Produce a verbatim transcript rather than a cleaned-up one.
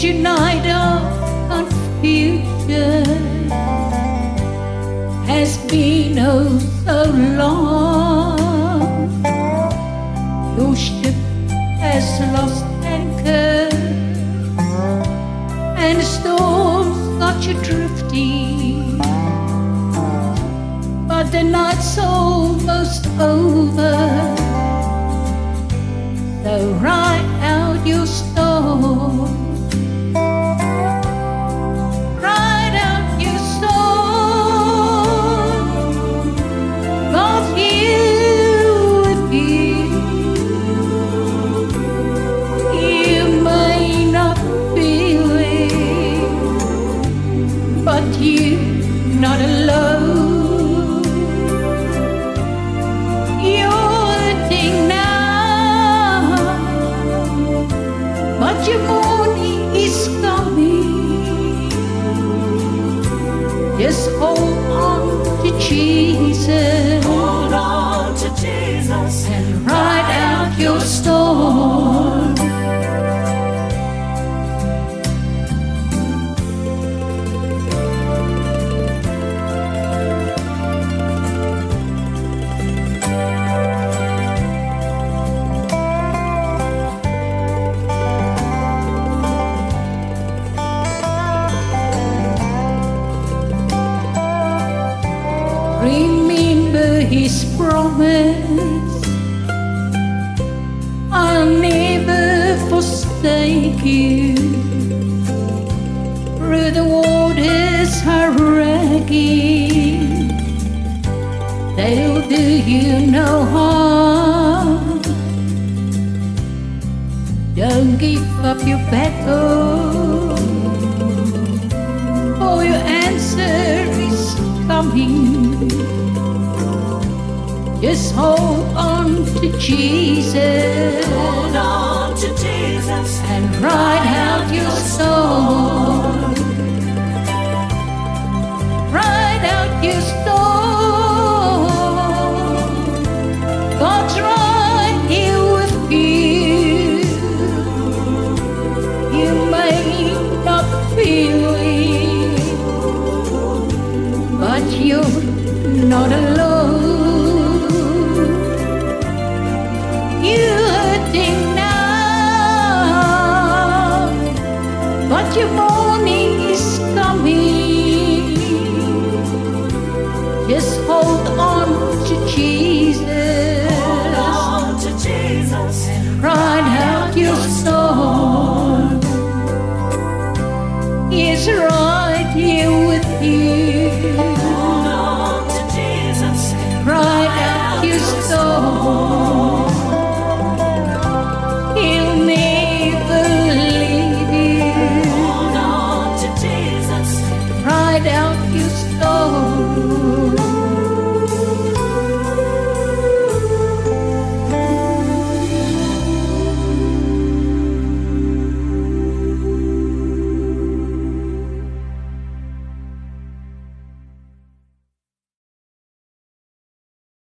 your night of confusion has been oh so long. Your ship has lost anchor and the storm's got you drifting, but the night's almost over. So ride out your storm. Ride out your storm. God's here with you. You may not feel it, but you're not alone. Your morning is coming. Just hold on to Jesus. Hold on to Jesus and ride out your storm. Remember His promise, I'll never forsake you. Through the waters are raging, they'll do you no harm. Don't give up your battle, for your answer is coming. Just hold on to Jesus. Hold on to Jesus and ride out your storm. Ride out your storm. God's right here with you. You may not feel it, but you're not alone. You're hurting now, but your morning is coming. Just hold on to Jesus. Hold on to Jesus and ride out your storm.